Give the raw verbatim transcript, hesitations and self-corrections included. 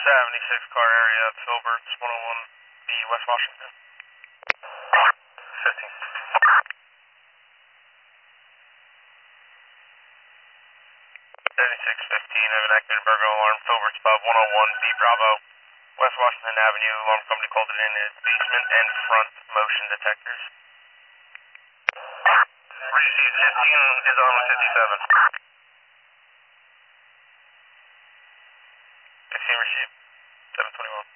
seventy-six car area at Filbert's one oh one B West Washington. fifteen. seventy-six fifteen, I have an activated burglar alarm, Filbert's above one oh one B Bravo, West Washington Avenue. Alarm company called it in its basement and front motion detectors. Received fifteen is on with fifty-seven. fifteen received, seven twenty-one.